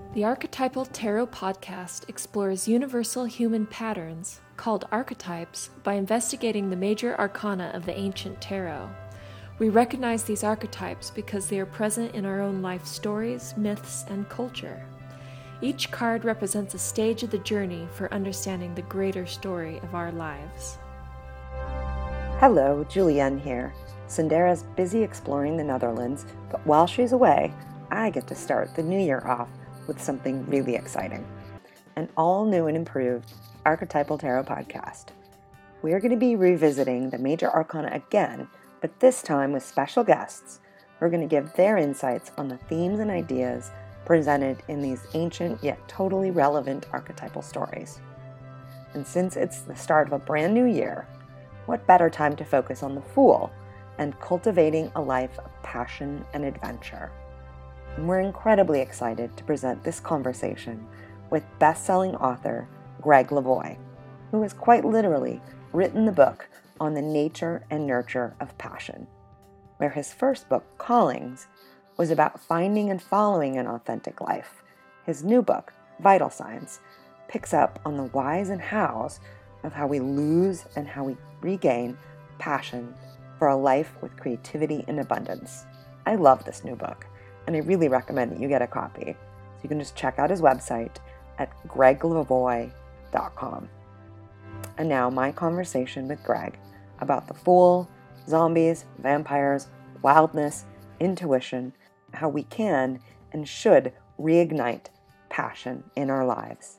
The Archetypal Tarot podcast explores universal human patterns, called archetypes, by investigating the major arcana of the ancient tarot. We recognize these archetypes because they are present in our own life stories, myths, and culture. Each card represents a stage of the journey for understanding the greater story of our lives. Hello, Julienne here. Sandera's busy exploring the Netherlands, but while she's away, I get to start the new year off with something really exciting. An all-new and improved Archetypal Tarot podcast. We're going to be revisiting the major arcana again, but this time with special guests who are going to give their insights on the themes and ideas presented in these ancient yet totally relevant archetypal stories. And since it's the start of a brand new year, what better time to focus on the Fool and cultivating a life of passion and adventure? And we're incredibly excited to present this conversation with best-selling author Greg Lavoie, who has quite literally written the book on the nature and nurture of passion, where his first book, Callings, was about finding and following an authentic life. His new book, Vital Signs, picks up on the whys and hows of how we lose and how we regain passion for a life with creativity and abundance. I love this new book, and I really recommend that you get a copy. So you can just check out his website at greglavoie.com. And now my conversation with Greg about the Fool, zombies, vampires, wildness, intuition, how we can and should reignite passion in our lives.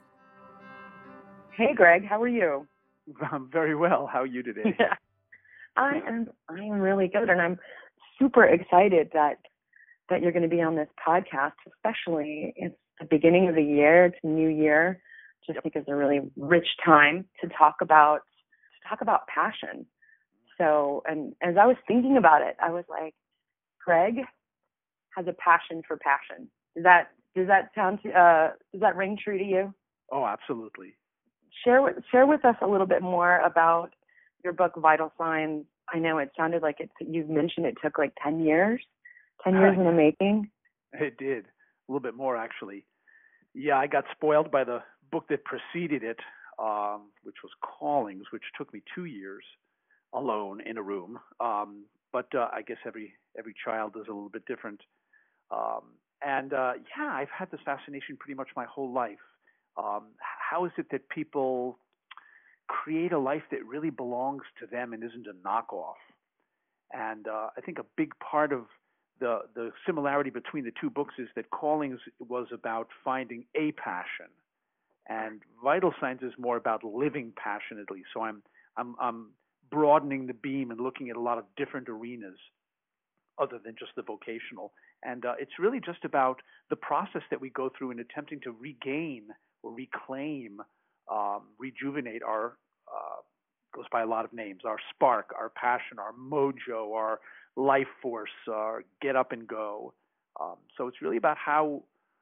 Hey Greg, how are you? I'm very well. How are you today? Yeah. I am really good, and I'm super excited that you're going to be on this podcast, especially it's the beginning of the year, it's a new year, just because it's a really rich time to talk about passion. So, and as I was thinking about it, I was like, Greg has a passion for passion. Does that ring true to you? Oh, absolutely. Share with us a little bit more about your book, Vital Signs. I know it sounded like you've mentioned it took like 10 years. 10 years in the making? It did. A little bit more, actually. Yeah, I got spoiled by the book that preceded it, which was Callings, which took me 2 years alone in a room. But I guess every child is a little bit different. I've had this fascination pretty much my whole life. How is it that people create a life that really belongs to them and isn't a knockoff? And I think a big part of the similarity between the two books is that Callings was about finding a passion, and Vital Signs is more about living passionately. So I'm broadening the beam and looking at a lot of different arenas other than just the vocational. And it's really just about the process that we go through in attempting to regain or reclaim, rejuvenate our, goes by a lot of names, our spark, our passion, our mojo, our life force, our get up and go. So it's really about how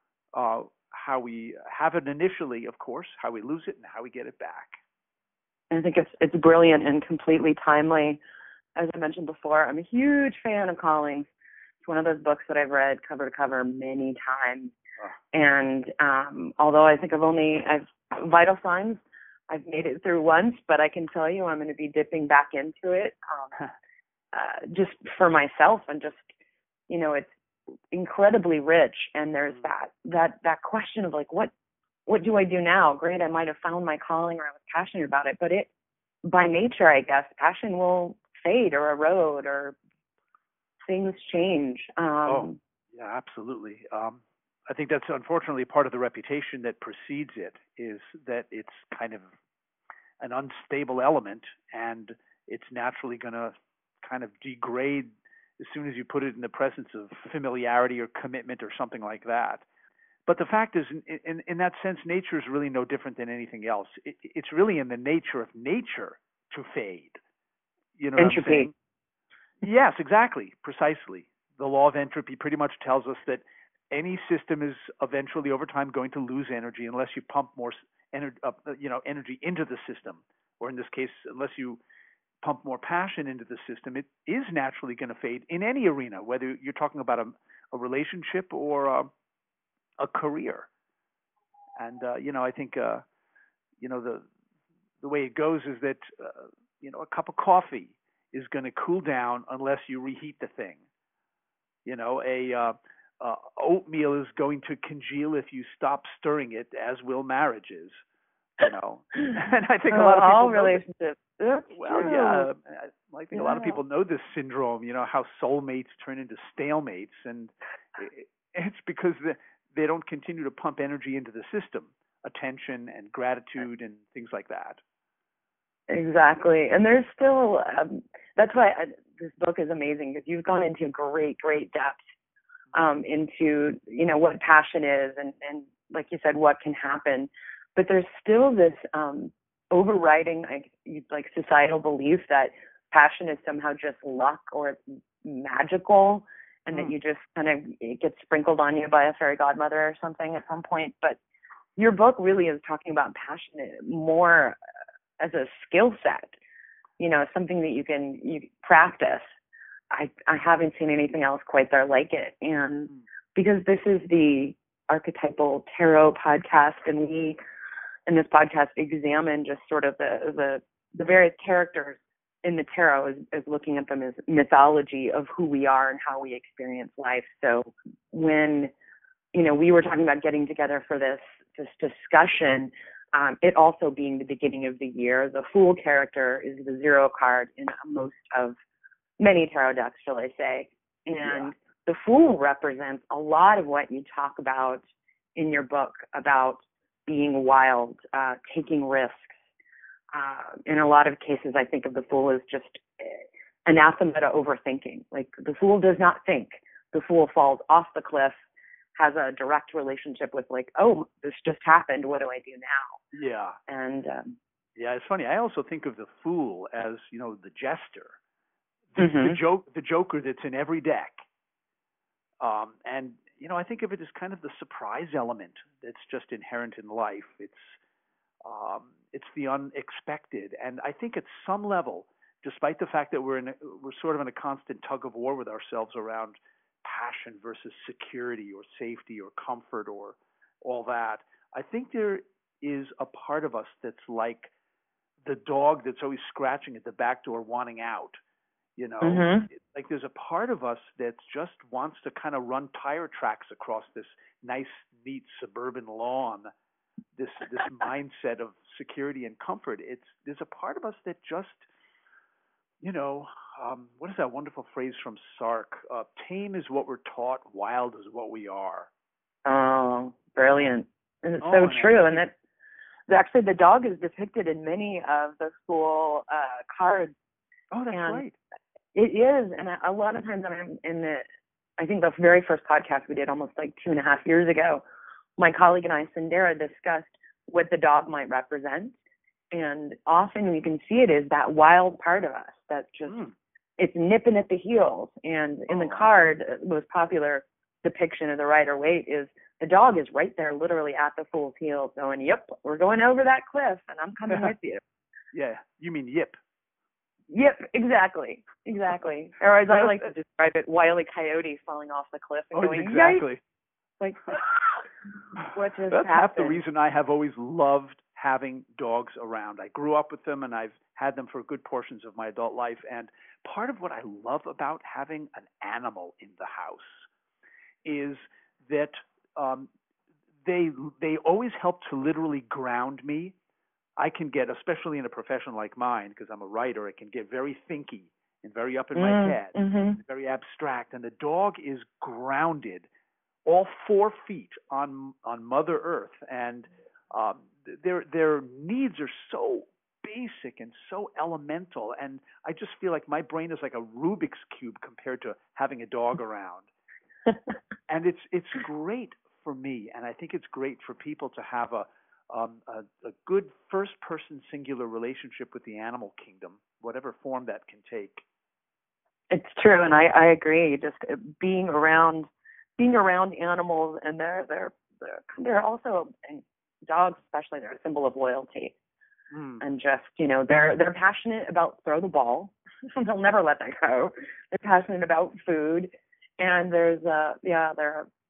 we have it initially, of course, how we lose it, and how we get it back. I think it's brilliant and completely timely. As I mentioned before, I'm a huge fan of Callings. It's one of those books that I've read cover to cover many times. And although I think Vital Signs, I've made it through once, but I can tell you I'm going to be dipping back into it just for myself, and just, it's incredibly rich. And there's that question of like, what do I do now? Great, I might have found my calling or I was passionate about it, but by nature, I guess, passion will fade or erode or things change. Yeah, absolutely. I think that's unfortunately part of the reputation that precedes it, is that it's kind of an unstable element, and it's naturally going to kind of degrade as soon as you put it in the presence of familiarity or commitment or something like that. But the fact is, in that sense, nature is really no different than anything else. It's really in the nature of nature to fade. You know what I'm saying? Yes, exactly, precisely. The law of entropy pretty much tells us that any system is eventually, over time, going to lose energy unless you pump more energy into the system, or in this case, unless you pump more passion into the system, it is naturally going to fade in any arena, whether you're talking about a relationship or a career. And I think the way it goes is that a cup of coffee is going to cool down unless you reheat the thing. Oatmeal is going to congeal if you stop stirring it, as will marriages. And I think a lot of people all relationships. Well, yeah, I think a lot of people know this syndrome. How soulmates turn into stalemates, and it's because they don't continue to pump energy into the system, attention and gratitude and things like that. Exactly, and there's still that's why this book is amazing, because you've gone into great depth into what passion is, and like you said, what can happen. But there's still this overriding like societal belief that passion is somehow just luck or it's magical, and that you just kind of, it gets sprinkled on you by a fairy godmother or something at some point. But your book really is talking about passion more as a skill set, something that you practice. I haven't seen anything else quite there like it. And because this is the Archetypal Tarot podcast, and we in this podcast examine just sort of the various characters in the tarot as looking at them as mythology of who we are and how we experience life. So when we were talking about getting together for this discussion, it also being the beginning of the year, the Fool character is the 0 card in many tarot decks, shall I say. And the Fool represents a lot of what you talk about in your book about being wild, taking risks. In a lot of cases, I think of the Fool as just anathema to overthinking. Like, the Fool does not think. The Fool falls off the cliff, has a direct relationship with like, oh, this just happened. What do I do now? Yeah. And it's funny. I also think of the Fool as, the jester, the joker that's in every deck. And I think of it as kind of the surprise element that's just inherent in life. It's the unexpected, and I think at some level, despite the fact that we're sort of in a constant tug of war with ourselves around passion versus security or safety or comfort or all that, I think there is a part of us that's like the dog that's always scratching at the back door wanting out. Like there's a part of us that just wants to kind of run tire tracks across this nice, neat suburban lawn, this mindset of security and comfort. There's a part of us that just, what is that wonderful phrase from Sark? Tame is what we're taught, wild is what we are. Oh, brilliant. And it's so true. And that actually the dog is depicted in many of the Fool cards. Oh, that's right. It is, and a lot of times I'm I think the very first podcast we did almost like 2.5 years ago, my colleague and I, Sindera, discussed what the dog might represent. And often we can see it as that wild part of us that's just, it's nipping at the heels. And in the card, the most popular depiction of the Rider-Waite is the dog is right there literally at the Fool's heels going, yep, we're going over that cliff and I'm coming with you. Yeah, you mean yip. Yep, exactly. Or as I like to describe it, Wile E. Coyote falling off the cliff and going, exactly. Like, what just That's happened? half the reason I have always loved having dogs around. I grew up with them, and I've had them for good portions of my adult life. And part of what I love about having an animal in the house is that they always help to literally ground me. I can get, especially in a profession like mine, because I'm a writer, it can get very thinky and very up in my head, very abstract. And the dog is grounded, all 4 feet on Mother Earth, and their needs are so basic and so elemental. And I just feel like my brain is like a Rubik's Cube compared to having a dog around. And it's great for me, and I think it's great for people to have a good first-person singular relationship with the animal kingdom, whatever form that can take. It's true, and I agree. Just being around animals, and they're also, and dogs especially, they're a symbol of loyalty, and just they're passionate about throw the ball. They'll never let that go. They're passionate about food, and they're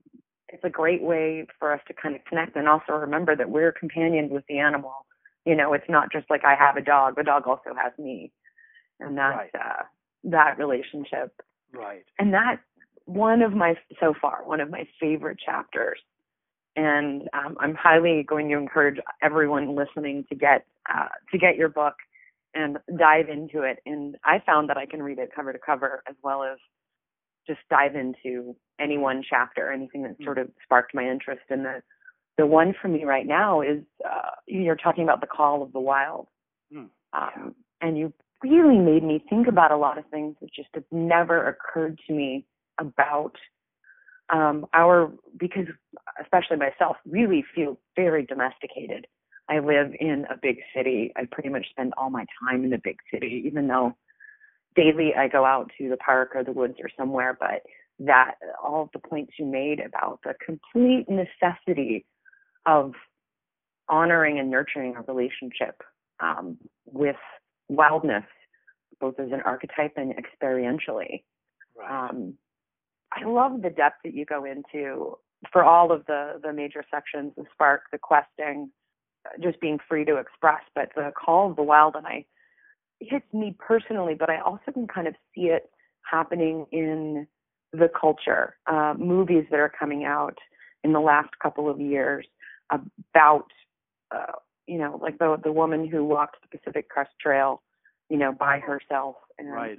it's a great way for us to kind of connect and also remember that we're companions with the animal. You know, it's not just like I have a dog, the dog also has me. And that's Right. that relationship. Right. And that's one of my favorite chapters. And I'm highly going to encourage everyone listening to get your book and dive into it. And I found that I can read it cover to cover as well as just dive into any one chapter, anything that sort of sparked my interest. And the one for me right now is you're talking about the call of the wild. And you really made me think about a lot of things that just have never occurred to me about because especially myself really feel very domesticated. I live in a big city. I pretty much spend all my time in the big city, even though daily I go out to the park or the woods or somewhere. But that all of the points you made about the complete necessity of honoring and nurturing a relationship with wildness, both as an archetype and experientially. Right. I love the depth that you go into for all of the major sections, the spark, the questing, just being free to express. But the call of the wild, and it hits me personally, but I also can kind of see it happening in the culture. Movies that are coming out in the last couple of years about, like the woman who walked the Pacific Crest Trail, by herself, and right.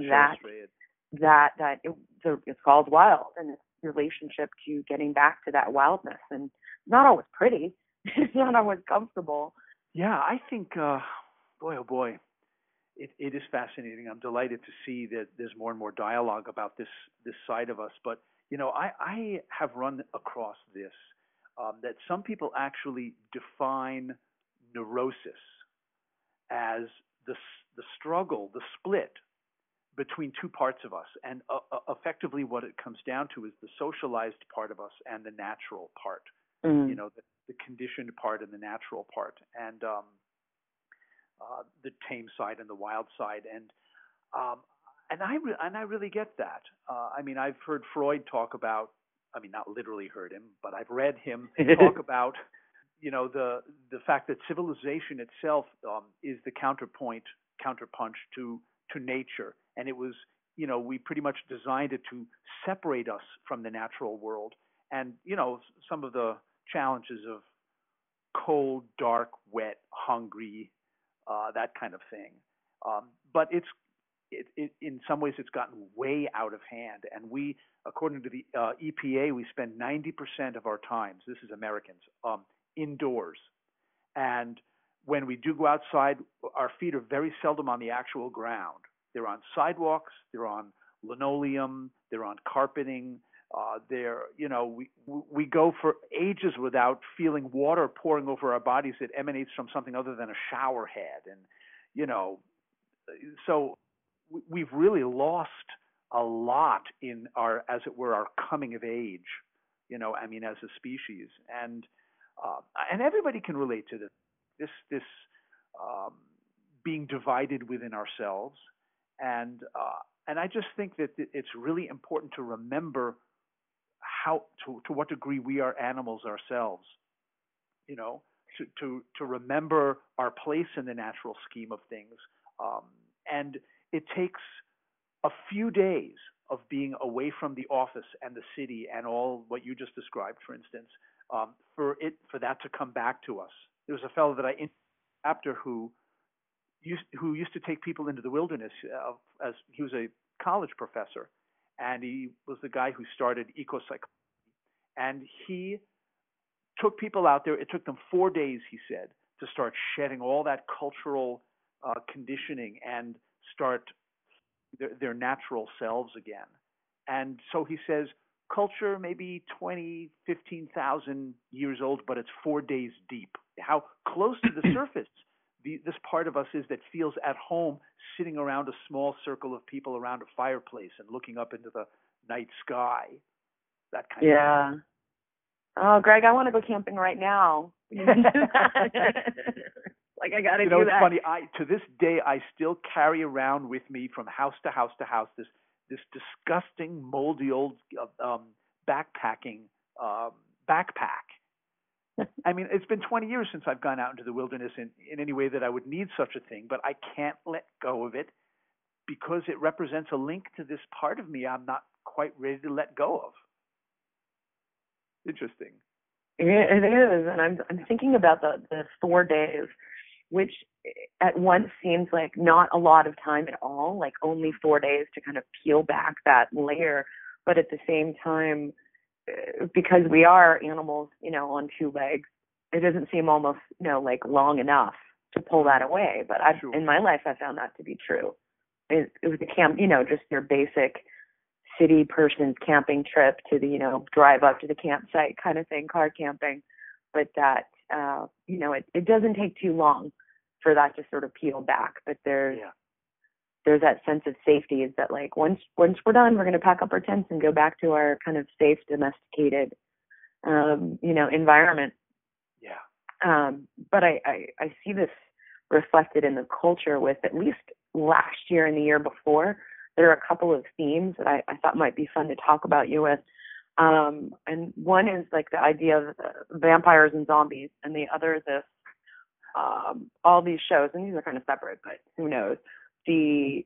It's called Wild, and it's relationship to getting back to that wildness, and it's not always pretty, it's not always comfortable. Yeah, I think, boy, oh boy, it is fascinating. I'm delighted to see that there's more and more dialogue about this side of us. But I have run across this that some people actually define neurosis as the struggle, the split between two parts of us, and effectively what it comes down to is the socialized part of us and the natural part. The conditioned part and the natural part, and the tame side and the wild side, and I really get that. I've heard Freud talk about. Not literally heard him, but I've read him talk about the fact that civilization itself is the counterpunch to nature, and it was we pretty much designed it to separate us from the natural world, and some of the challenges of cold, dark, wet, hungry, that kind of thing. But it in some ways it's gotten way out of hand, and we, according to the EPA, we spend 90% of our times, this is Americans, indoors. And when we do go outside, our feet are very seldom on the actual ground. They're on sidewalks, they're on linoleum, they're on carpeting. We go for ages without feeling water pouring over our bodies that emanates from something other than a shower head. And, so we've really lost a lot in our, as it were, our coming of age, as a species. And everybody can relate to this being divided within ourselves. And I just think that it's really important to remember to what degree we are animals ourselves, to remember our place in the natural scheme of things. And it takes a few days of being away from the office and the city and all what you just described, for instance, for that to come back to us. There was a fellow that I interviewed after who used to take people into the wilderness as he was a college professor, and he was the guy who started ecopsychology. And he took people out there. It took them 4 days, he said, to start shedding all that cultural conditioning and start their natural selves again. And so he says, culture may be 20, 15,000 years old, but it's 4 days deep. How close to the surface this part of us is that feels at home sitting around a small circle of people around a fireplace and looking up into the night sky. That kind of thing. Oh, Greg, I want to go camping right now. Like, I got to do that. It's funny. To this day, I still carry around with me from house to house to house this disgusting, moldy old backpacking backpack. I mean, it's been 20 years since I've gone out into the wilderness in any way that I would need such a thing, but I can't let go of it because it represents a link to this part of me I'm not quite ready to let go of. Interesting. It is, and I'm thinking about the 4 days, which at once seems like not a lot of time at all, like only 4 days to kind of peel back that layer, but at the same time, because we are animals, on 2 legs, it doesn't seem almost, like long enough to pull that away. But Sure. in my life, I found that to be true. It was a camp, just your basic city person's camping trip to the, drive up to the campsite kind of thing, car camping. But that, it doesn't take too long for that to sort of peel back. But there's that sense of safety is that like once we're done, we're going to pack up our tents and go back to our kind of safe, domesticated, environment. Yeah. But I see this reflected in the culture with at least last year and the year before. There are a couple of themes that I thought might be fun to talk about you with. And one is like the idea of vampires and zombies, and the other this, all these shows, and these are kind of separate, but who knows, the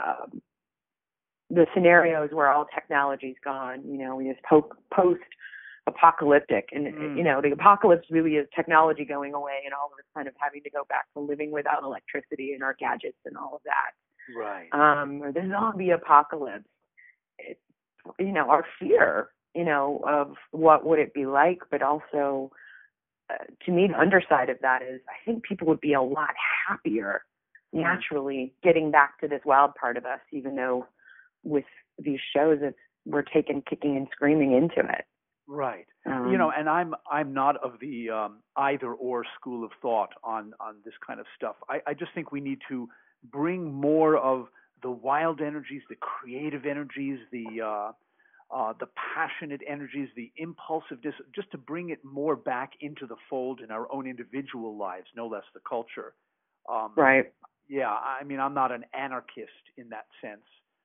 scenarios where all technology's gone, we just post-apocalyptic, and the apocalypse really is technology going away and all of us kind of having to go back to living without electricity and our gadgets and all of that. Right. Or the zombie apocalypse. Our fear, of what would it be like, but also, to me, the underside of that is I think people would be a lot happier naturally getting back to this wild part of us, even though with these shows we're taken kicking and screaming into it. Right. And I'm not of the either or school of thought on this kind of stuff. I just think we need to bring more of the wild energies, the creative energies, the passionate energies, the impulsiveness, just to bring it more back into the fold in our own individual lives, no less the culture. Right. Yeah, I mean, I'm not an anarchist in that sense.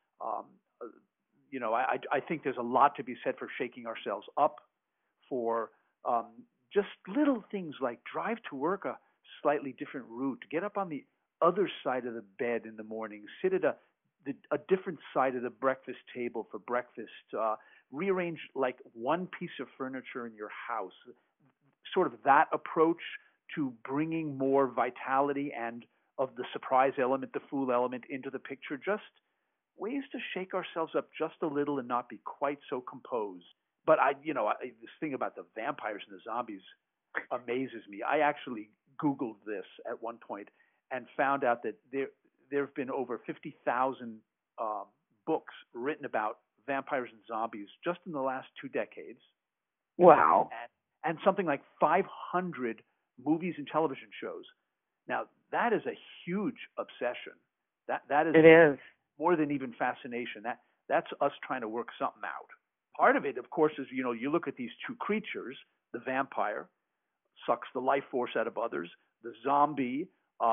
I think there's a lot to be said for shaking ourselves up, for just little things like drive to work a slightly different route, get up on the other side of the bed in the morning, sit at a different side of the breakfast table for breakfast, rearrange like one piece of furniture in your house, sort of that approach to bringing more vitality and of the surprise element, the fool element into the picture, just ways to shake ourselves up just a little and not be quite so composed. But this thing about the vampires and the zombies amazes me. I actually Googled this at one point and found out that there have been over 50,000 books written about vampires and zombies just in the last 2 decades. Wow. And something like 500 movies and television shows. Now, that is a huge obsession. That is. It is. More than even fascination. That's us trying to work something out. Part of it, of course, is, you look at these two creatures. The vampire sucks the life force out of others. The zombie,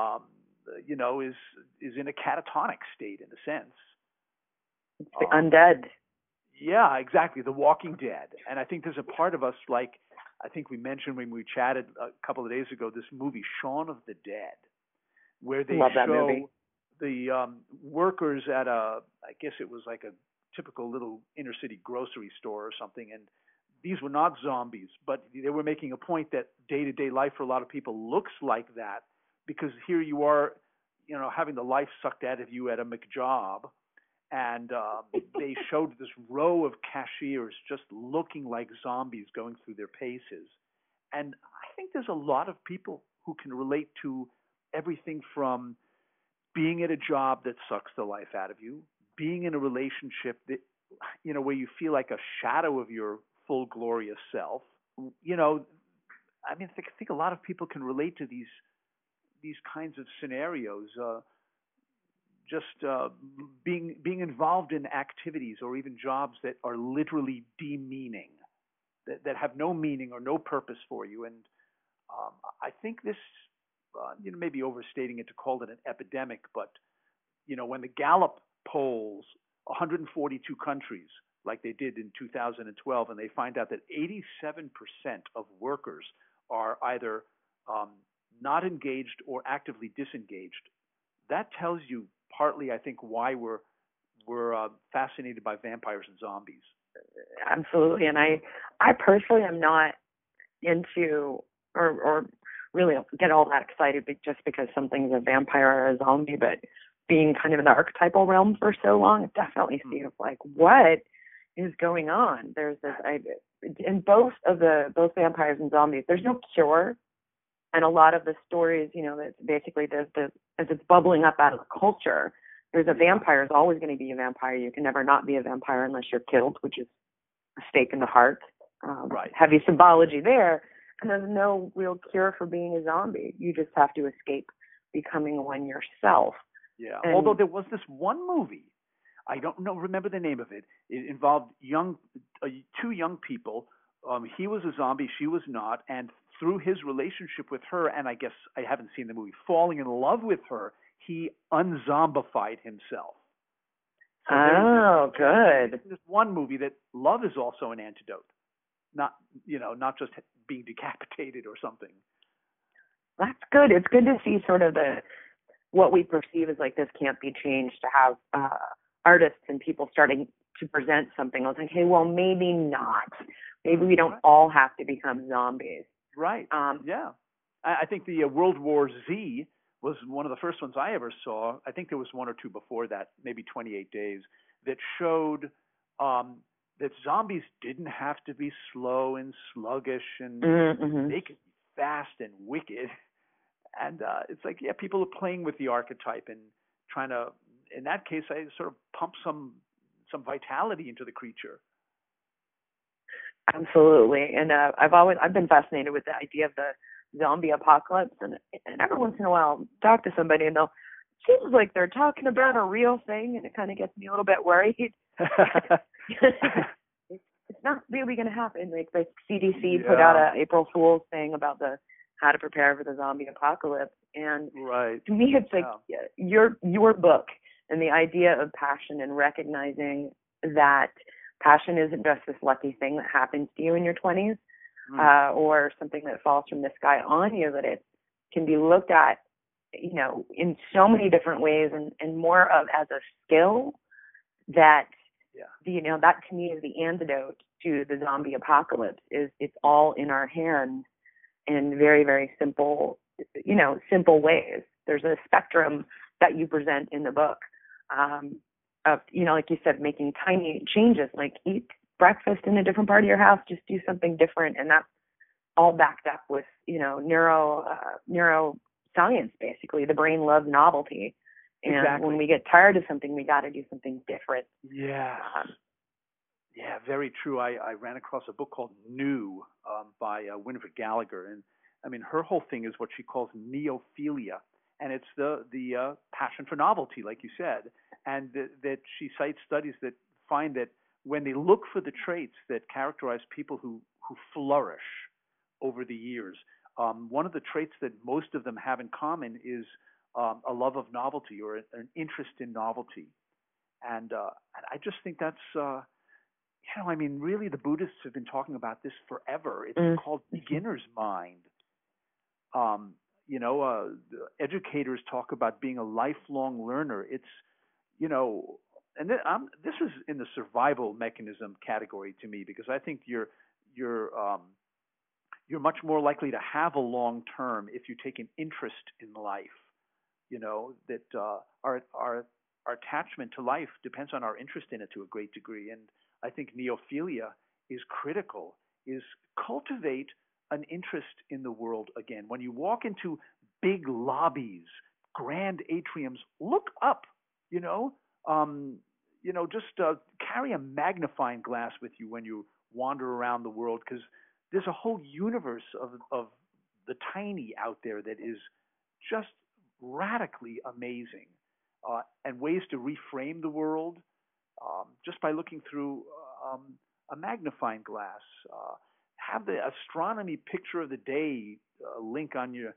is in a catatonic state in a sense. It's the undead. Yeah, exactly. The Walking Dead. And I think there's a part of us, like I think we mentioned when we chatted a couple of days ago, this movie Shaun of the Dead, where they show the workers at I guess it was like a typical little inner city grocery store or something. And these were not zombies, but they were making a point that day-to-day life for a lot of people looks like that, because here you are, having the life sucked out of you at a McJob. And they showed this row of cashiers just looking like zombies going through their paces. And I think there's a lot of people who can relate to everything from being at a job that sucks the life out of you, being in a relationship that, where you feel like a shadow of your full glorious self. I think a lot of people can relate to these kinds of scenarios. Being involved in activities or even jobs that are literally demeaning, that have no meaning or no purpose for you. And I think this, maybe overstating it to call it an epidemic, but when the Gallup polls 142 countries like they did in 2012, and they find out that 87% of workers are either not engaged or actively disengaged, that tells you partly, I think, why we're fascinated by vampires and zombies. Absolutely. And I personally am not into or really get all that excited just because something's a vampire or a zombie, but being kind of in the archetypal realm for so long, it definitely seems like, what is going on? There's this, in both vampires and zombies, there's no cure. And a lot of the stories, that's basically as it's bubbling up out of the culture, there's a vampire is always going to be a vampire. You can never not be a vampire unless you're killed, which is a stake in the heart. Right. Heavy symbology there. And there's no real cure for being a zombie. You just have to escape becoming one yourself. Yeah. Although there was this one movie, I don't remember the name of it. It involved two young people. He was a zombie, she was not, and through his relationship with her, and I guess I haven't seen the movie, falling in love with her, he unzombified himself. So good. There's one movie that love is also an antidote, not just being decapitated or something. That's good. It's good to see sort of what we perceive as like this can't be changed, to have artists and people starting to present something. I was like, hey, well, maybe not. Maybe we don't all have to become zombies. Right. Yeah. I think the World War Z was one of the first ones I ever saw. I think there was one or two before that, maybe 28 Days, that showed that zombies didn't have to be slow and sluggish, and they could be fast and wicked. And it's like, yeah, people are playing with the archetype and trying to, in that case, I sort of pump some vitality into the creature. Absolutely. And I've been fascinated with the idea of the zombie apocalypse, and every once in a while talk to somebody and it seems like they're talking about a real thing, and it kind of gets me a little bit worried. It's not really going to happen. Like the CDC put out a April Fool's thing about how to prepare for the zombie apocalypse, and to me it's like your book and the idea of passion, and recognizing that passion isn't just this lucky thing that happens to you in your 20s or something that falls from the sky on you, that it can be looked at, in so many different ways, and more of as a skill that, that to me is the antidote to the zombie apocalypse. Is it's all in our hands in very, very simple ways. There's a spectrum that you present in the book. Of, like you said, making tiny changes, like eat breakfast in a different part of your house, just do something different. And that's all backed up with, neuroscience, basically. The brain loves novelty. And when we get tired of something, we got to do something different. Yeah. Yeah, very true. I ran across a book called New by Winifred Gallagher. And I mean, her whole thing is what she calls neophilia. And it's the passion for novelty, like you said, and that she cites studies that find that when they look for the traits that characterize people who flourish over the years, one of the traits that most of them have in common is a love of novelty, or an interest in novelty. And I just think that's, really the Buddhists have been talking about this forever. It's called beginner's mind. Educators talk about being a lifelong learner. It's, and this is in the survival mechanism category to me, because I think you're much more likely to have a long term if you take an interest in life. That our attachment to life depends on our interest in it to a great degree. And I think neophilia is critical, is cultivate an interest in the world again. When you walk into big lobbies, grand atriums, look up, just carry a magnifying glass with you when you wander around the world, because there's a whole universe of the tiny out there that is just radically amazing, and ways to reframe the world just by looking through a magnifying glass. Have the astronomy picture of the day link on the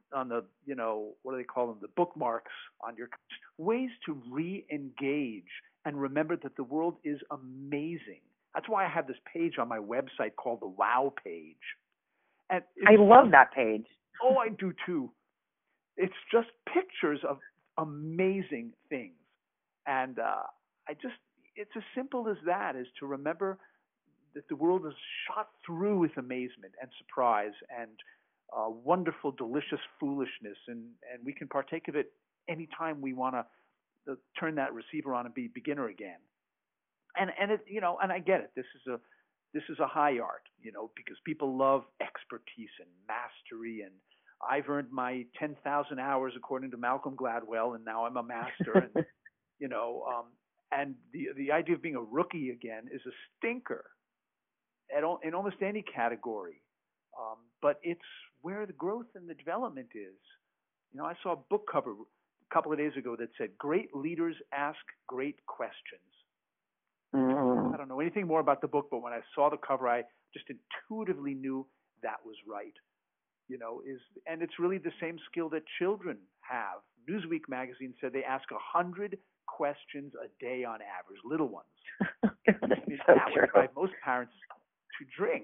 what do they call them, the bookmarks on your, ways to re-engage and remember that the world is amazing. That's why I have this page on my website called the Wow page. And I love that page. Oh, I do too. It's just pictures of amazing things. And it's as simple as that, is to remember that the world is shot through with amazement and surprise and wonderful, delicious foolishness. And we can partake of it anytime we want to turn that receiver on and be beginner again. And it, and I get it. This is a high art, because people love expertise and mastery. And I've earned my 10,000 hours according to Malcolm Gladwell, and now I'm a master. And and the idea of being a rookie again is a stinker in almost any category. But it's where the growth and the development is. I saw a book cover a couple of days ago that said, "Great leaders ask great questions." I don't know anything more about the book, but when I saw the cover, I just intuitively knew that was right. And it's really the same skill that children have. Newsweek magazine said they ask 100 questions a day on average, little ones. That would drive most parents to drink.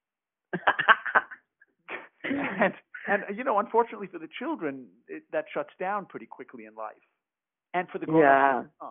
and unfortunately for the children, that shuts down pretty quickly in life. And for the grown-ups. Yeah.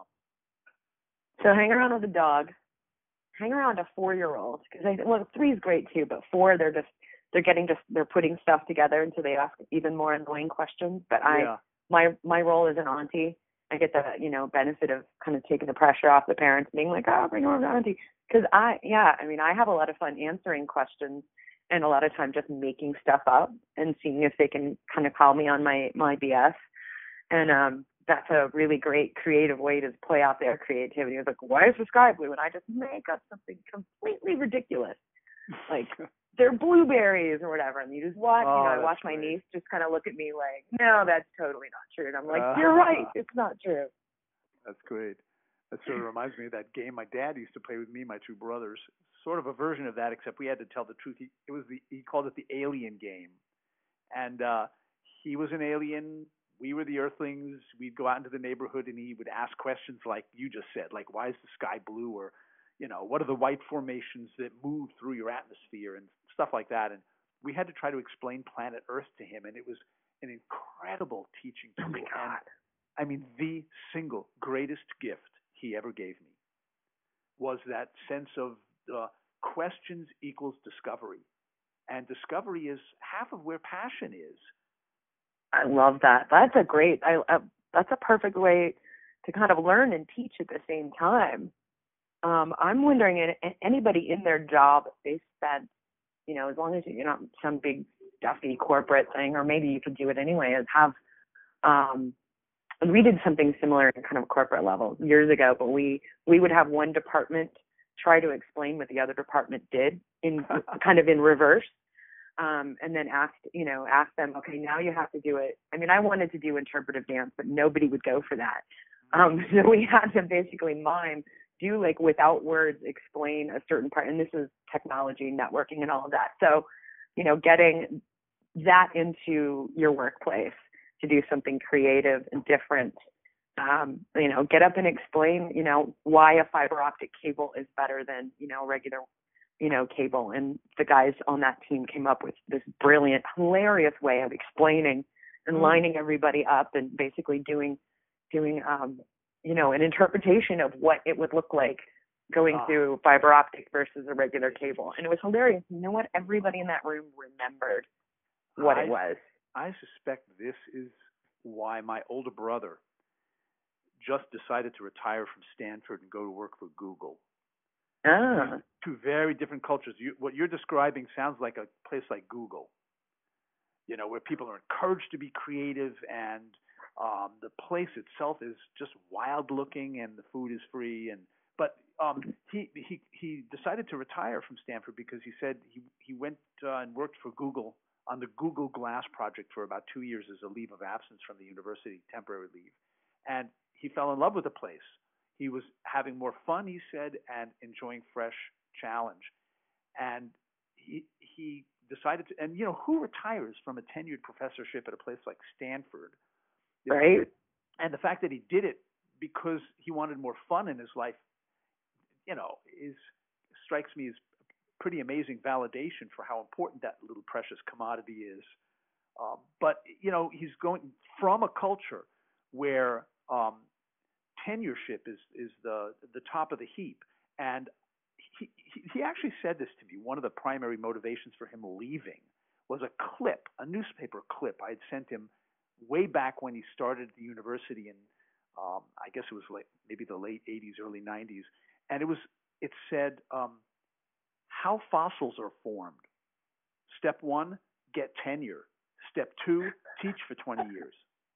So hang around with a dog. Hang around a 4-year-old, because 3 is great too, but 4, they're putting stuff together, and so they ask even more annoying questions. But my role as an auntie, I get the benefit of kind of taking the pressure off the parents, being like, "Oh, bring over the auntie," because I have a lot of fun answering questions, and a lot of time just making stuff up and seeing if they can kind of call me on my BS, and that's a really great creative way to play out their creativity. It's like, why is the sky blue? And I just make up something completely ridiculous, like they're blueberries or whatever. And you just watch, I watch my niece just kind of look at me like, no, that's totally not true. And I'm like, you're right, it's not true. That's great. That sort of reminds me of that game my dad used to play with me and my 2 brothers. Sort of a version of that, except we had to tell the truth. He called it the alien game. And he was an alien. We were the Earthlings. We'd go out into the neighborhood, and he would ask questions like you just said, like, why is the sky blue? Or, what are the white formations that move through your atmosphere and stuff like that. And we had to try to explain planet Earth to him, and it was an incredible teaching tool. Oh, my God. And, the single greatest gift he ever gave me was that sense of questions equals discovery. And discovery is half of where passion is. I love that. That's a great. That's a perfect way to kind of learn and teach at the same time. I'm wondering, anybody in their job, if they spent, as long as you're not some big stuffy corporate thing, or maybe you could do it anyway, is have. We did something similar at kind of corporate level years ago, but we would have one department try to explain what the other department did in kind of in reverse. And then ask them, okay, now you have to do it. I wanted to do interpretive dance, but nobody would go for that. So we had to basically do like without words, explain a certain part. And this is technology, networking, and all of that. So, getting that into your workplace to do something creative and different, get up and explain, why a fiber optic cable is better than, regular cable. And the guys on that team came up with this brilliant, hilarious way of explaining and lining everybody up and basically doing an interpretation of what it would look like going through fiber optic versus a regular cable. And it was hilarious. You know what? Everybody in that room remembered what it was. I suspect this is why my older brother just decided to retire from Stanford and go to work for Google. Two very different cultures. What you're describing sounds like a place like Google, where people are encouraged to be creative, and the place itself is just wild looking, and the food is free. But he decided to retire from Stanford because he said he went and worked for Google on the Google Glass project for about 2 years as a leave of absence from the university, temporary leave, and he fell in love with the place. He was having more fun, he said, and enjoying fresh challenge. And he decided to, and who retires from a tenured professorship at a place like Stanford? Right. And the fact that he did it because he wanted more fun in his life, strikes me as pretty amazing validation for how important that little precious commodity is. But he's going from a culture where tenureship is the top of the heap, and he actually said this to me. One of the primary motivations for him leaving was a newspaper clip I had sent him way back when he started the university in, I guess it was maybe the late 80s, early 90s, and it said how fossils are formed. Step 1, get tenure. Step 2, teach for 20 years.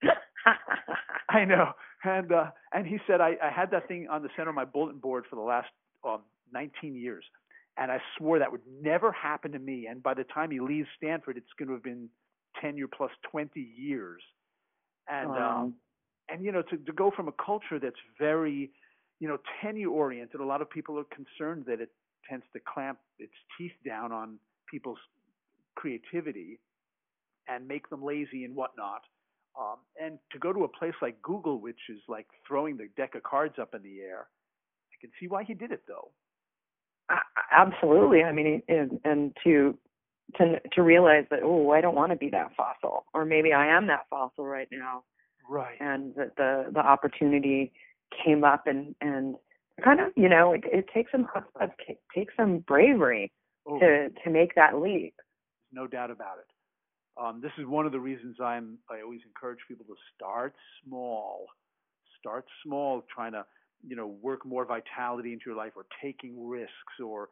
I know, and he said I had that thing on the center of my bulletin board for the last 19 years, and I swore that would never happen to me. And by the time he leaves Stanford, it's going to have been tenure plus 20 years. And Wow. To go from a culture that's very tenure oriented, a lot of people are concerned that it tends to clamp its teeth down on people's creativity and make them lazy and whatnot. And to go to a place like Google, which is like throwing the deck of cards up in the air, I can see why he did it, though. Absolutely. I mean, and to realize that, I don't want to be that fossil, or maybe I am that fossil right now. Right. And that the opportunity came up, and kind of, it takes some chutzpah, it takes some bravery to make that leap. No doubt about it. This is one of the reasons I always encourage people to start small. Start small, trying to work more vitality into your life, or taking risks, or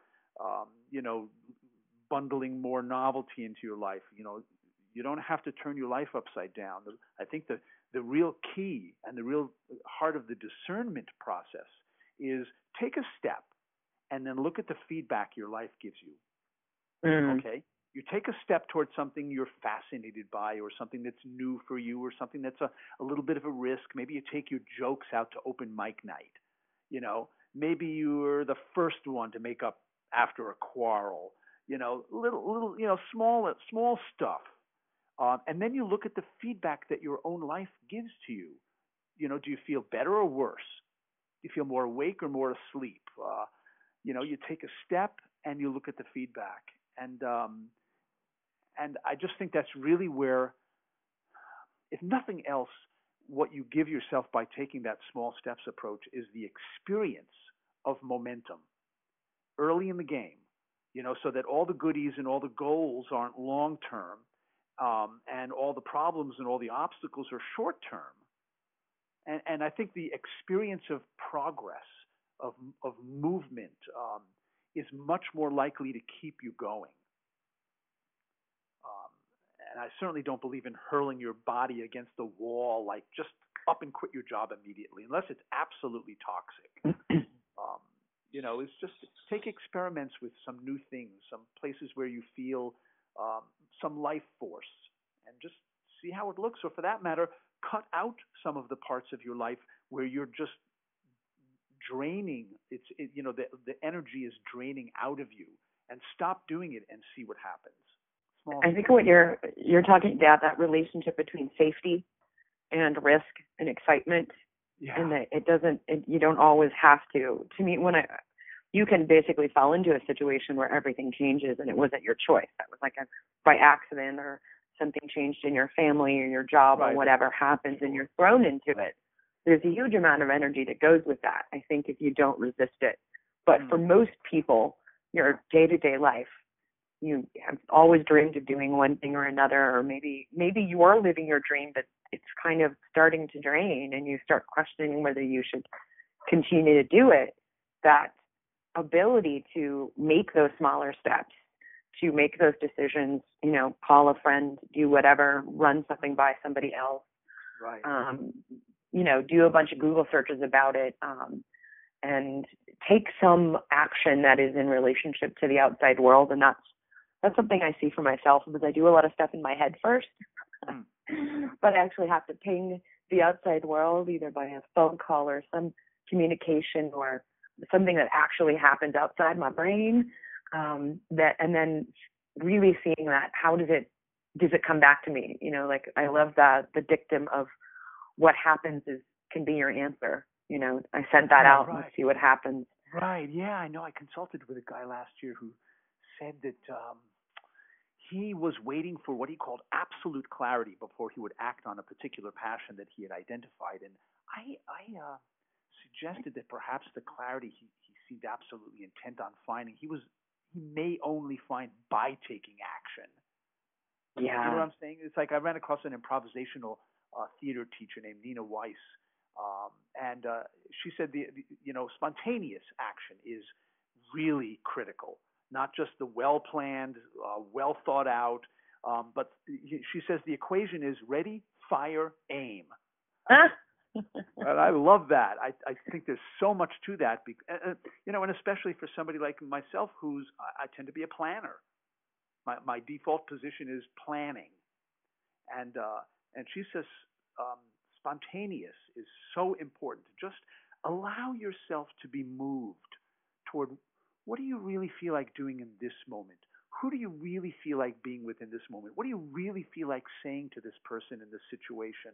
bundling more novelty into your life. You don't have to turn your life upside down. I think the real key and the real heart of the discernment process is take a step and then look at the feedback your life gives you. Okay? You take a step towards something you're fascinated by, or something that's new for you, or something that's a little bit of a risk. Maybe you take your jokes out to open mic night. Maybe you're the first one to make up after a quarrel. Little small stuff. And then you look at the feedback that your own life gives to you. Do you feel better or worse? Do you feel more awake or more asleep? You take a step and you look at the feedback. And I just think that's really where, if nothing else, what you give yourself by taking that small steps approach is the experience of momentum early in the game, so that all the goodies and all the goals aren't long term, and all the problems and all the obstacles are short term. And I think the experience of progress, of movement, is much more likely to keep you going. And I certainly don't believe in hurling your body against the wall, like just up and quit your job immediately, unless it's absolutely toxic. It's just take experiments with some new things, some places where you feel some life force, and just see how it looks. Or for that matter, cut out some of the parts of your life where you're just draining. The energy is draining out of you, and stop doing it and see what happens. I think what you're talking about, that relationship between safety and risk and excitement, and that you don't always have to. To me, you can basically fall into a situation where everything changes and it wasn't your choice. That was like by accident, or something changed in your family or your job, or whatever happens, and you're thrown into it. There's a huge amount of energy that goes with that, I think, if you don't resist it. But for most people, your day-to-day life, you have always dreamed of doing one thing or another, or maybe you are living your dream, but it's kind of starting to drain, and you start questioning whether you should continue to do it. That ability to make those smaller steps, to make those decisions, call a friend, do whatever, run something by somebody else, do a bunch of Google searches about it, and take some action that is in relationship to the outside world. And that's something I see for myself, because I do a lot of stuff in my head first, but I actually have to ping the outside world either by a phone call or some communication or something that actually happens outside my brain. And then really seeing that, how does it come back to me? I love the dictum of what happens can be your answer. I sent that out and right. see what happens. Right. Yeah, I know. I consulted with a guy last year who said that he was waiting for what he called absolute clarity before he would act on a particular passion that he had identified. And I suggested that perhaps the clarity he seemed absolutely intent on finding, he may only find by taking action. Yeah. You know what I'm saying? It's like I ran across an improvisational theater teacher named Nina Weiss, and she said the spontaneous action is really critical, not just the well planned, well thought out, but she says the equation is ready, fire, aim. And I love that. I think there's so much to that, and especially for somebody like myself, I tend to be a planner. My default position is planning, and she says spontaneous is so important. To just allow yourself to be moved toward what do you really feel like doing in this moment? Who do you really feel like being with in this moment? What do you really feel like saying to this person in this situation?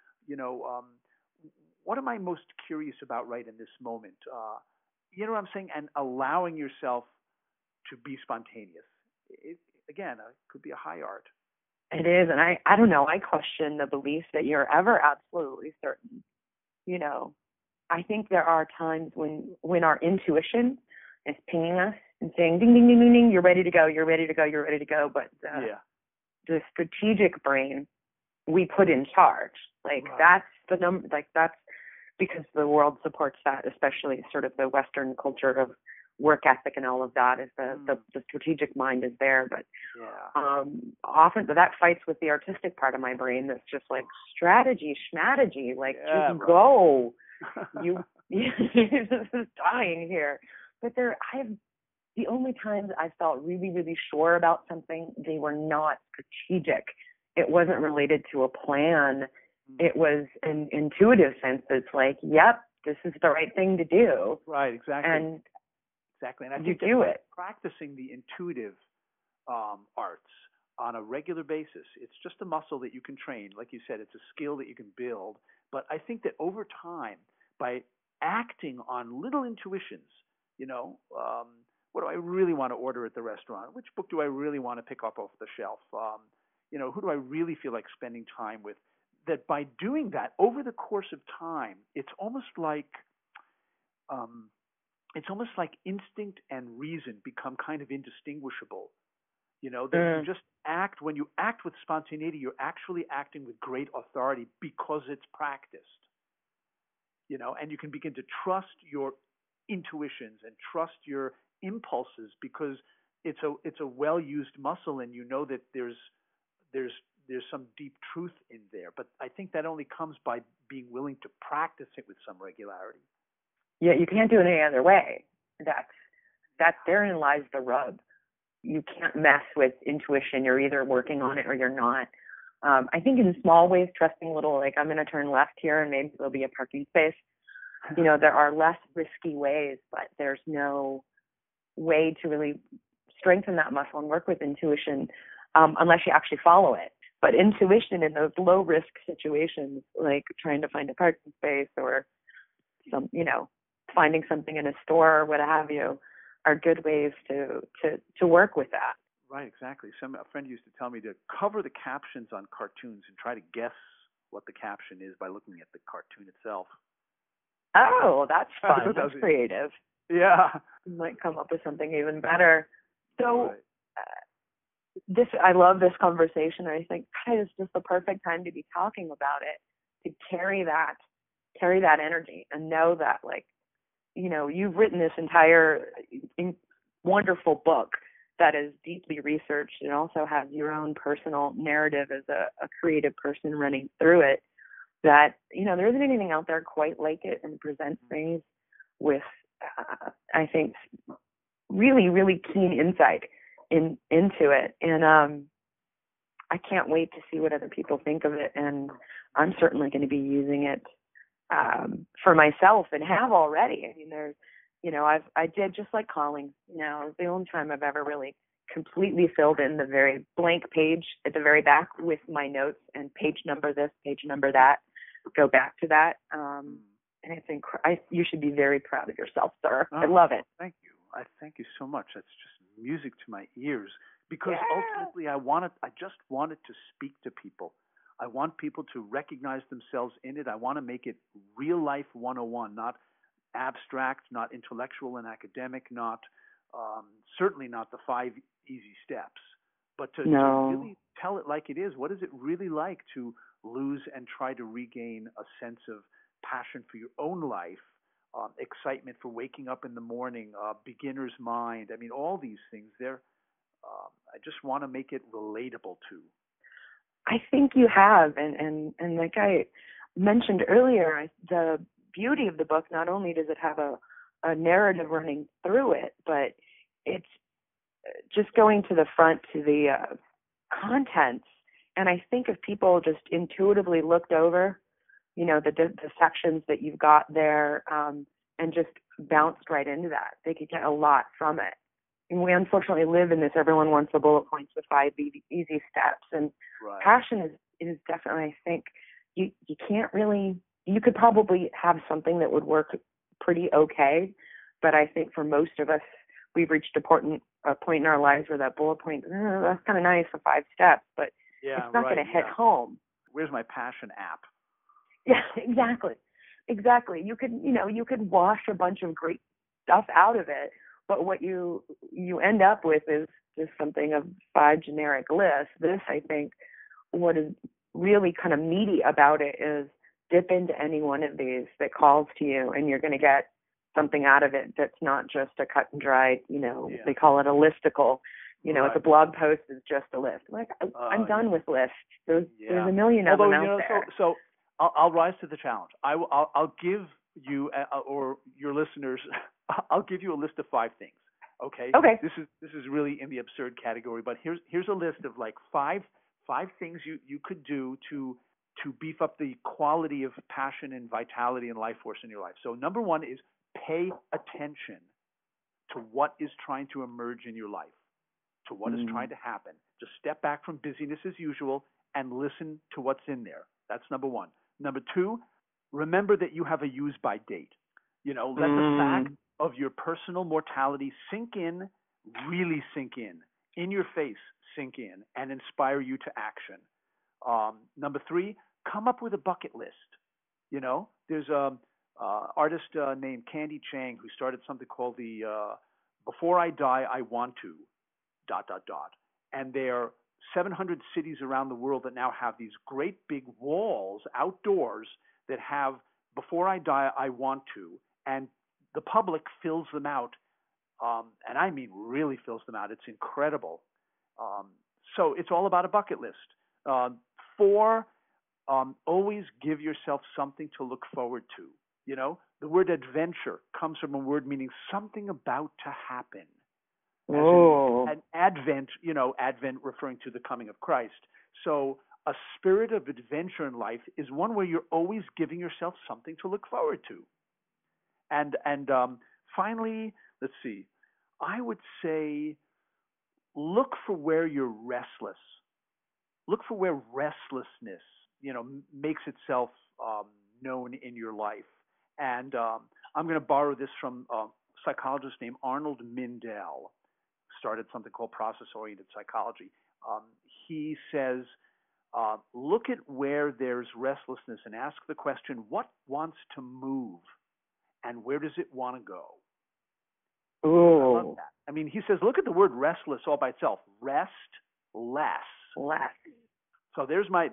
What am I most curious about right in this moment? You know what I'm saying? And allowing yourself to be spontaneous. Again, it could be a high art. It is, and I don't know. I question the belief that you're ever absolutely certain. I think there are times when our intuition is pinging us and saying, ding, ding, ding, ding, ding, you're ready to go, you're ready to go, you're ready to go. But the strategic brain, we put in charge. Like, right. That's the number. Like, that's because the world supports that, especially sort of the Western culture of work ethic and all of that. Is the strategic mind is there, but often that fights with the artistic part of my brain. That's just like strategy, like just go. You're just dying here. But the only times I felt really, really sure about something, they were not strategic. It wasn't related to a plan. It was an intuitive sense. It's like, yep, this is the right thing to do. Right, exactly. And I think you do it. Practicing the intuitive arts on a regular basis, it's just a muscle that you can train. Like you said, it's a skill that you can build. But I think that over time, by acting on little intuitions, what do I really want to order at the restaurant? Which book do I really want to pick up off the shelf? Who do I really feel like spending time with? That by doing that over the course of time, it's almost like instinct and reason become kind of indistinguishable. That you just act. When you act with spontaneity, you're actually acting with great authority because it's practiced. And you can begin to trust your intuitions and trust your impulses because it's a well-used muscle, and that there's some deep truth in there. But I think that only comes by being willing to practice it with some regularity. Yeah, you can't do it any other way. That's therein lies the rub. You can't mess with intuition. You're either working on it or you're not. I think in small ways, trusting little, like I'm going to turn left here and maybe there'll be a parking space. There are less risky ways, but there's no way to really strengthen that muscle and work with intuition unless you actually follow it. But intuition in those low risk situations, like trying to find a parking space or finding something in a store or what have you, are good ways to work with that. Right, exactly. A friend used to tell me to cover the captions on cartoons and try to guess what the caption is by looking at the cartoon itself. Oh, that's fun. That's creative. Yeah. You might come up with something even better. So I love this conversation. I think it's just the perfect time to be talking about it, to carry that energy and know that, like, you've written this entire wonderful book that is deeply researched and also has your own personal narrative as a creative person running through it, that, there isn't anything out there quite like it, and presents things with, I think, really, really keen insight into it. And I can't wait to see what other people think of it. And I'm certainly going to be using it for myself, and have already. I mean, there's, I did just like calling, it's the only time I've ever really completely filled in the very blank page at the very back with my notes and page number this, page number that, go back to that. And it's you should be very proud of yourself, sir. Oh, I love it. Thank you. I thank you so much. That's just music to my ears because Yeah. ultimately I just wanted to speak to people. I want people to recognize themselves in it. I want to make it real life 101, not abstract, not intellectual and academic, not certainly not the 5 easy steps, but to really tell it like it is. What is it really like to lose and try to regain a sense of passion for your own life, excitement for waking up in the morning, beginner's mind. I mean, all these things. I just want to make it relatable to. I think you have, and like I mentioned earlier, the beauty of the book, not only does it have a narrative running through it, but it's just going to the front to the contents. And I think if people just intuitively looked over, the sections that you've got there, and just bounced right into that, they could get a lot from it. And we unfortunately live in this, everyone wants the bullet points, the 5 easy steps. And right. Passion is definitely, I think, you can't really, you could probably have something that would work pretty okay. But I think for most of us, we've reached a point in our lives where that bullet point, that's kind of nice, the 5 steps, but it's not going to hit home. Where's my Passion app? Yeah, exactly. You could wash a bunch of great stuff out of it, but what you end up with is just something of 5 generic lists. This, I think, what is really kind of meaty about it is dip into any one of these that calls to you, and you're going to get something out of it that's not just a cut and dried, they call it a listicle. It's a blog post is just a list. Like, I'm done with lists. There's a million of them out there. So I'll rise to the challenge. I'll give you or your listeners, I'll give you a list of 5 things. Okay. This is really in the absurd category, but here's a list of like five things you could do to beef up the quality of passion and vitality and life force in your life. So number 1 is pay attention to what is trying to emerge in your life, to what is trying to happen. Just step back from busyness as usual and listen to what's in there. That's number 1. Number 2, remember that you have a use-by date. Let the fact of your personal mortality sink in, really sink in your face sink in, and inspire you to action. Number 3, come up with a bucket list. There's a artist named Candy Chang who started something called the Before I Die, I Want to ... And there are 700 cities around the world that now have these great big walls outdoors that have Before I Die, I Want to, and the public fills them out, and I mean really fills them out. It's incredible. So it's all about a bucket list. 4, always give yourself something to look forward to. The word adventure comes from a word meaning something about to happen. And Advent, Advent referring to the coming of Christ. So a spirit of adventure in life is one where you're always giving yourself something to look forward to. And finally, let's see, I would say look for where you're restless. Look for where restlessness, makes itself known in your life. And I'm going to borrow this from a psychologist named Arnold Mindell. Started something called process-oriented psychology. He says, look at where there's restlessness and ask the question, what wants to move and where does it want to go? I love that. I mean, he says, look at the word restless all by itself. Rest less. So there's my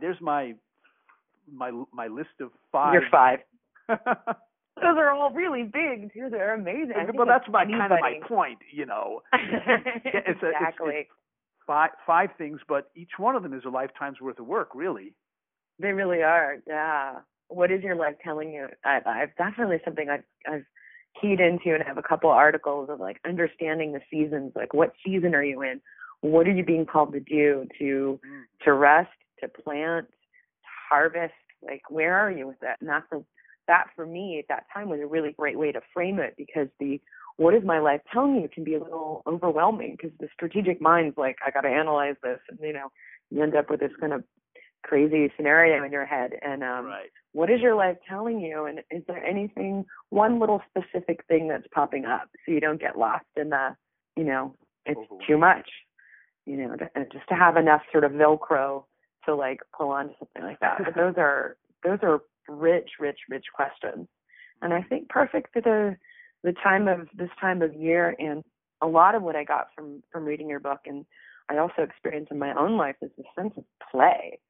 list of 5. Your 5. Those are all really big, too. They're amazing. Well, that's kind of my point, Exactly. It's 5 things, but each one of them is a lifetime's worth of work, really. They really are, yeah. What is your life telling you? I've definitely something I've keyed into, and I have a couple articles of like understanding the seasons. Like, what season are you in? What are you being called to do? To rest, to plant, to harvest? Like, where are you with that? And that for me at that time was a really great way to frame it, because what is my life telling you can be a little overwhelming, because the strategic mind's like, I got to analyze this, and you end up with this kind of crazy scenario in your head. And Right. what is your life telling you? And is there anything, one little specific thing that's popping up so you don't get lost in the, it's too much, just to have enough sort of Velcro to like pull onto something like that. But those are rich, rich, rich questions. And I think perfect for this time of year. And a lot of what I got from reading your book, and I also experienced in my own life, is the sense of play.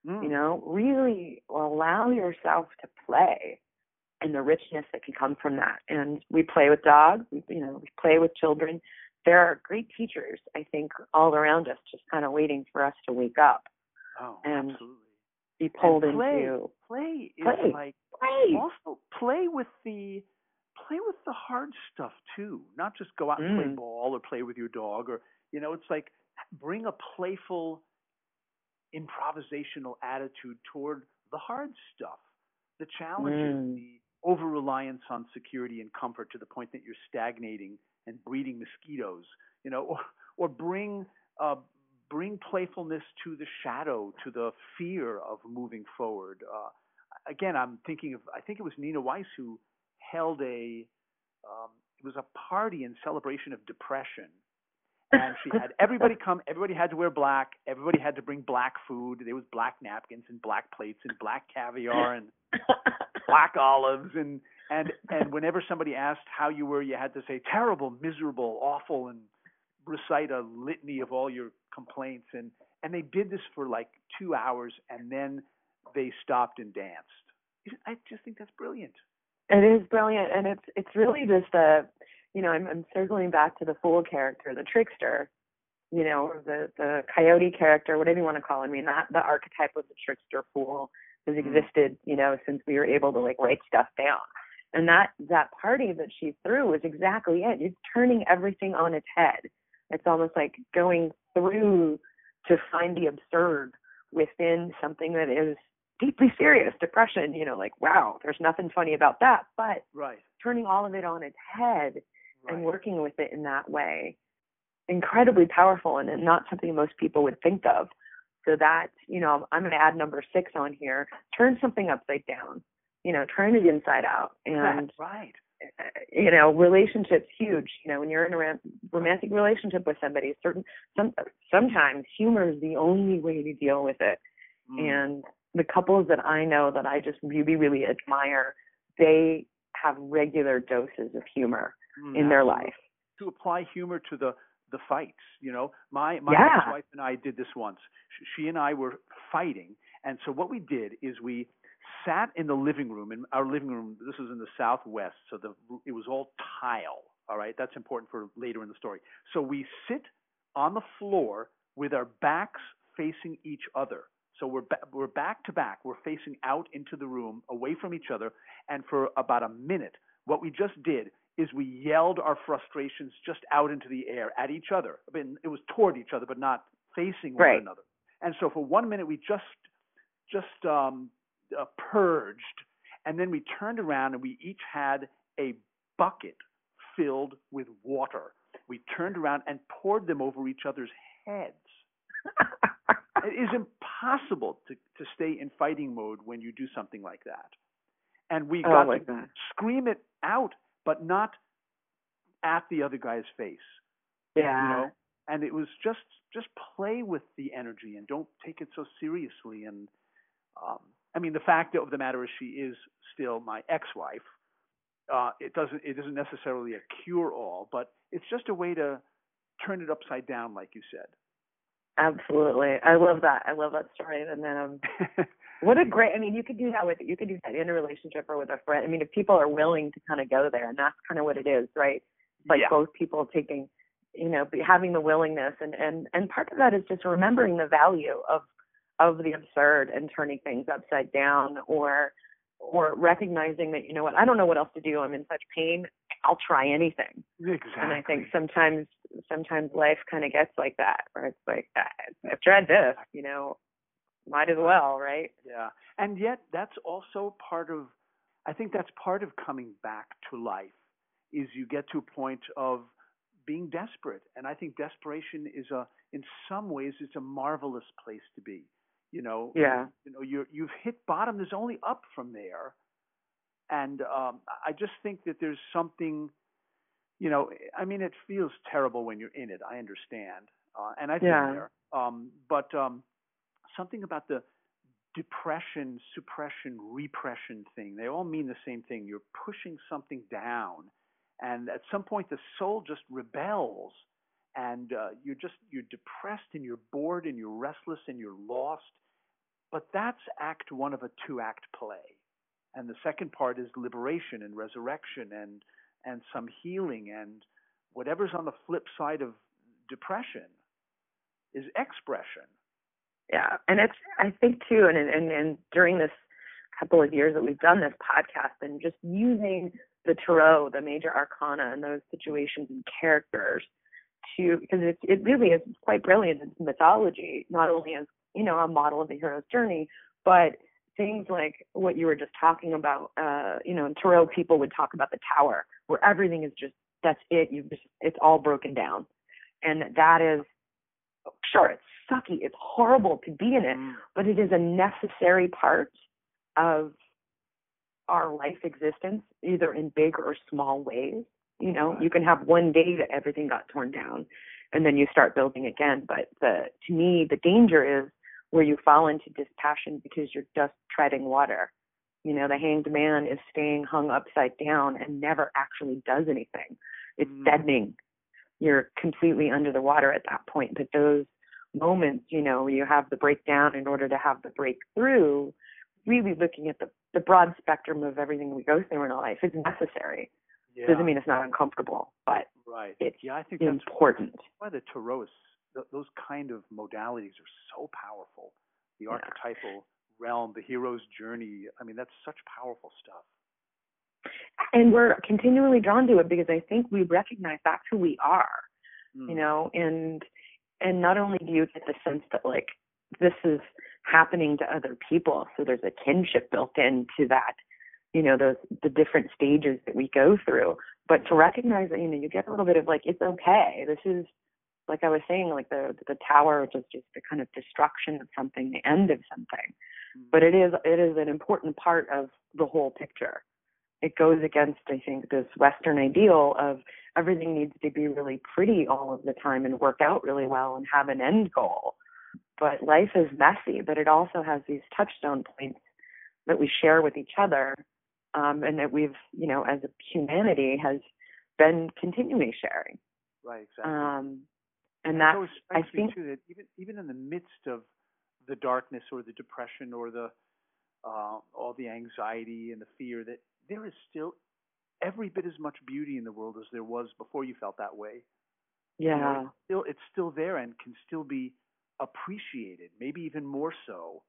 Really allow yourself to play and the richness that can come from that. And we play with dogs, we play with children. There are great teachers, I think, all around us, just kind of waiting for us to wake up. Oh, and absolutely. Be pulled and into play is play. like play. Also play with the hard stuff too. Not just go out and play ball or play with your dog, or it's like bring a playful improvisational attitude toward the hard stuff, the challenges, the over-reliance on security and comfort to the point that you're stagnating and breeding mosquitoes, or bring playfulness to the shadow, to the fear of moving forward. Again, I think it was Nina Weiss who held it was a party in celebration of depression. And she had everybody come. Everybody had to wear black. Everybody had to bring black food. There was black napkins and black plates and black caviar and black olives. And whenever somebody asked how you were, you had to say terrible, miserable, awful, and recite a litany of all your complaints. And they did this for like 2 hours, and then they stopped and danced. I just think that's brilliant. It is brilliant, and it's really just I'm circling back to the fool character, the trickster, or the coyote character, whatever you want to call it. I mean, the archetype of the trickster fool has existed, since we were able to like write stuff down. And that party that she threw was exactly it. It's turning everything on its head. It's almost like going through to find the absurd within something that is deeply serious, depression, like, wow, there's nothing funny about that. But turning all of it on its head and working with it in that way, incredibly powerful, and not something most people would think of. So that, I'm going to add number 6 on here, turn something upside down, turn it inside out. And, relationships, huge. When you're in a romantic relationship with somebody, sometimes humor is the only way to deal with it. And the couples that I know that I just really, really admire, they have regular doses of humor in their life. To apply humor to the fights, my ex-wife and I did this once. She and I were fighting, and so what we did is we sat in the living room. In our living room, this is in the Southwest, so it was all tile. All right, that's important for later in the story. So we sit on the floor with our backs facing each other. So we're back to back. We're facing out into the room, away from each other. And for about a minute, what we just did is we yelled our frustrations just out into the air at each other. I mean, it was toward each other, but not facing one another. And so for 1 minute, we just purged. And then we turned around and we each had a bucket filled with water. We turned around and poured them over each other's heads. It is impossible to stay in fighting mode when you do something like that. And we got to scream it out, but not at the other guy's face. Yeah. And it was just play with the energy and don't take it so seriously. And the fact of the matter is she is still my ex-wife. It isn't necessarily a cure-all, but it's just a way to turn it upside down, like you said. Absolutely. I love that. I love that story. And then what a great, you could do that in a relationship or with a friend. If people are willing to kind of go there, and that's kind of what it is, right? Like both people taking, having the willingness, and part of that is just remembering the value of the absurd and turning things upside down, or recognizing that, I don't know what else to do. I'm in such pain. I'll try anything. Exactly. And I think sometimes life kind of gets like that, where it's like, I've tried this, might as well, right? Yeah. And yet that's also I think that's part of coming back to life, is you get to a point of being desperate. And I think desperation in some ways, it's a marvelous place to be. Yeah. You've hit bottom. There's only up from there. And I just think that there's something, I mean, it feels terrible when you're in it. I understand. And I've been there. But something about the depression, suppression, repression thing, they all mean the same thing. You're pushing something down. And at some point, the soul just rebels. And you're depressed and you're bored and you're restless and you're lost. But that's act one of a two-act play. And the second part is liberation and resurrection and some healing, and whatever's on the flip side of depression is expression. Yeah, and I think too, and during this couple of years that we've done this podcast, and just using the tarot, the major arcana, and those situations and characters because it really is quite brilliant. It's mythology, not only as a model of the hero's journey, but things like what you were just talking about, in tarot, people would talk about the tower, where everything is just, that's it. It's all broken down. And that is, sure, it's sucky. It's horrible to be in it, but it is a necessary part of our life existence, either in big or small ways. You can have one day that everything got torn down and then you start building again. But to me, the danger is where you fall into dispassion because you're just treading water. The hanged man is staying hung upside down and never actually does anything. It's deadening. You're completely under the water at that point. But those moments, where you have the breakdown in order to have the breakthrough, really looking at the broad spectrum of everything we go through in our life is necessary. Yeah. Doesn't mean it's not uncomfortable, but it's I think important. That's why the tarot is, those kind of modalities are so powerful. The archetypal realm, the hero's journey. I mean, that's such powerful stuff. And we're continually drawn to it because I think we recognize that's who we are, and not only do you get the sense that like this is happening to other people, so there's a kinship built into that, the different stages that we go through, but to recognize that, you get a little bit of like, it's okay. This is, like I was saying, like the tower, which is just the kind of destruction of something, the end of something. But it is an important part of the whole picture. It goes against, I think, this Western ideal of everything needs to be really pretty all of the time and work out really well and have an end goal. But life is messy, but it also has these touchstone points that we share with each other, and that we've, as a humanity, has been continually sharing. Right, exactly. And that, I think, too, that even in the midst of the darkness or the depression or the all the anxiety and the fear, that there is still every bit as much beauty in the world as there was before you felt that way. Yeah. It's still there and can still be appreciated, maybe even more so.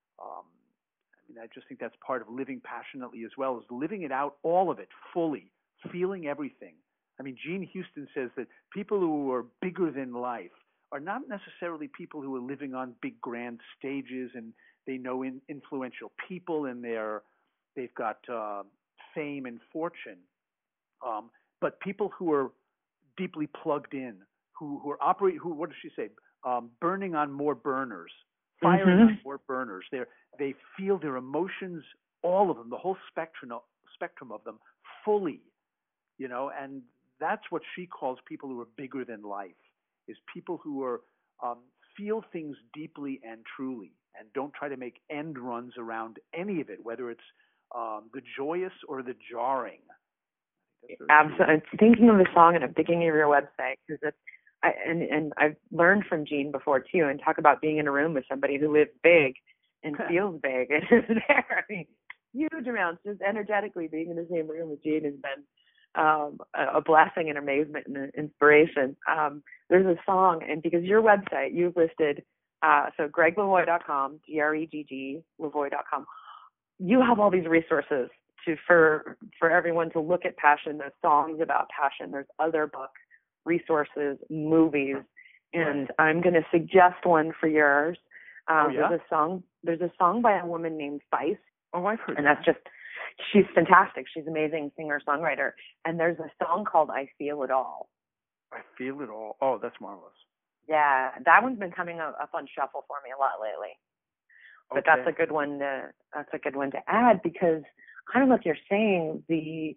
I just think that's part of living passionately as well, is living it out, all of it, fully, feeling everything. Jean Houston says that people who are bigger than life are not necessarily people who are living on big grand stages and they know influential people and they've got fame and fortune, but people who are deeply plugged in, who what does she say? Burning on more burners, firing on more burners. They feel their emotions, all of them, the whole spectrum of them, fully, and that's what she calls people who are bigger than life, is people who are feel things deeply and truly and don't try to make end runs around any of it, whether it's the joyous or the jarring. Absolutely. Thinking of the song and I'm thinking of your website, because and I've learned from Jean before too, and talk about being in a room with somebody who lives big and feels big and is there. Huge amounts, just energetically being in the same room with Jean has been a blessing and amazement and inspiration. There's a song, and because your website, you've listed, so GregLevoy.com, GREGG, Levoy.com. You have all these resources for everyone to look at passion. There's songs about passion. There's other books, resources, movies, and I'm going to suggest one for yours. There's a song by a woman named Feist. Oh, I've heard. And that's just, she's fantastic. She's an amazing singer-songwriter. And there's a song called I Feel It All. I Feel It All. Oh, that's marvelous. Yeah, that one's been coming up on shuffle for me a lot lately. But that's a good one to add, because kind of like you're saying, you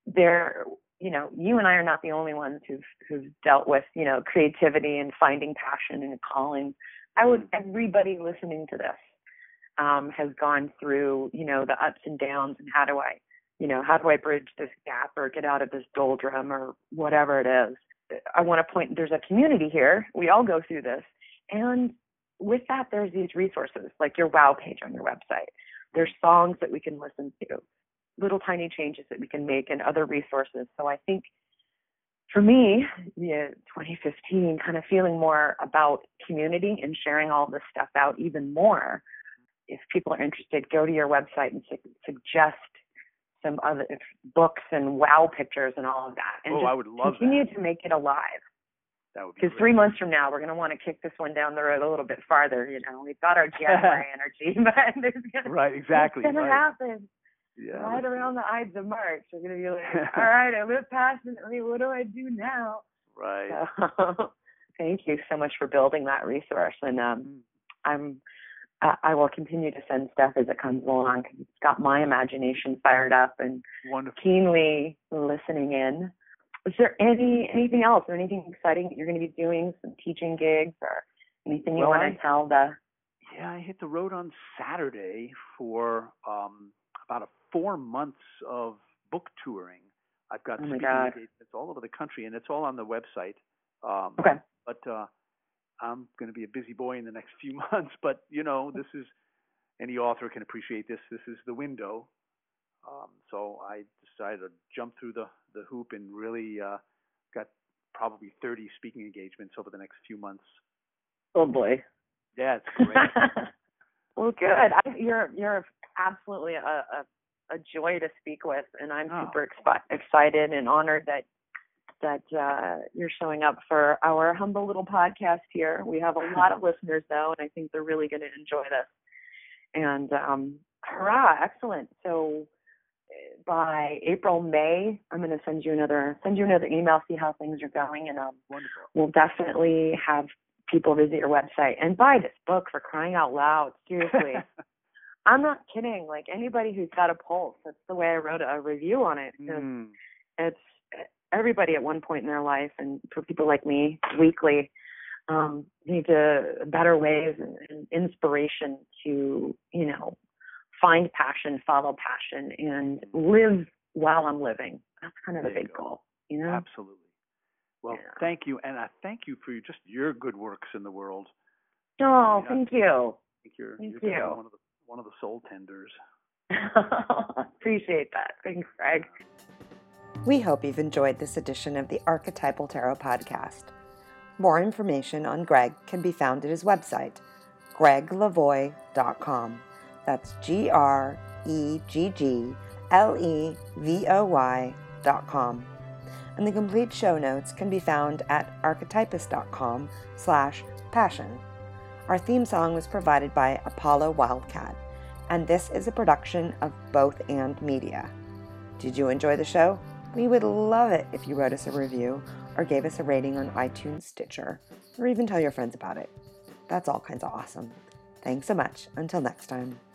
and I are not the only ones who've dealt with, creativity and finding passion and calling. Everybody listening to this has gone through, the ups and downs, and how do I bridge this gap or get out of this doldrum or whatever it is. I want to point, there's a community here. We all go through this. And with that, there's these resources like your WOW page on your website. There's songs that we can listen to, little tiny changes that we can make, and other resources. So I think for me, 2015, kind of feeling more about community and sharing all this stuff out even more. If people are interested, go to your website and suggest some other books and WOW pictures and all of that. And I would love continue that. to make it alive. That would be because 3 months from now, we're going to want to kick this one down the road a little bit farther. We've got our January energy, but there's going to happen. Yeah, right around the Ides of March. We're going to be like, all right, I live passionately. What do I do now? Right. So, thank you so much for building that resource. And I will continue to send stuff as it comes along, because it's got my imagination fired up and keenly listening in. Is there anything else, or anything exciting that you're going to be doing, some teaching gigs or anything you want to tell the... Yeah, I hit the road on Saturday for about 4 months of book touring. I've got speaking engagements all over the country, and it's all on the website. Okay. But I'm going to be a busy boy in the next few months. But, this is, any author can appreciate this. This is the window. So I decided to jump through the hoop and really got probably 30 speaking engagements over the next few months. Oh, boy. Yeah, it's great. Well, good. You're absolutely a joy to speak with, and I'm super excited and honored that you're showing up for our humble little podcast here. We have a lot of listeners, though, and I think they're really going to enjoy this. And hurrah, excellent. So by April, May, I'm going to send you another email, see how things are going, and we'll definitely have people visit your website and buy this book, for crying out loud. Seriously. I'm not kidding. Like, anybody who's got a pulse, that's the way I wrote a review on it. It's everybody at one point in their life, and for people like me, weekly, need better ways and inspiration to, find passion, follow passion, and live while I'm living. That's kind of a big goal, Absolutely. Well, thank you, and I thank you for your good works in the world. Oh, thank you. You're one of the soul tenders. Appreciate that. Thanks, Greg. We hope you've enjoyed this edition of the Archetypal Tarot Podcast. More information on Greg can be found at his website, greglevoi.com. That's GREGGLEVOY.com. And the complete show notes can be found at archetypist.com/passion. Our theme song was provided by Apollo Wildcat, and this is a production of Both And Media. Did you enjoy the show? We would love it if you wrote us a review or gave us a rating on iTunes, Stitcher, or even tell your friends about it. That's all kinds of awesome. Thanks so much. Until next time.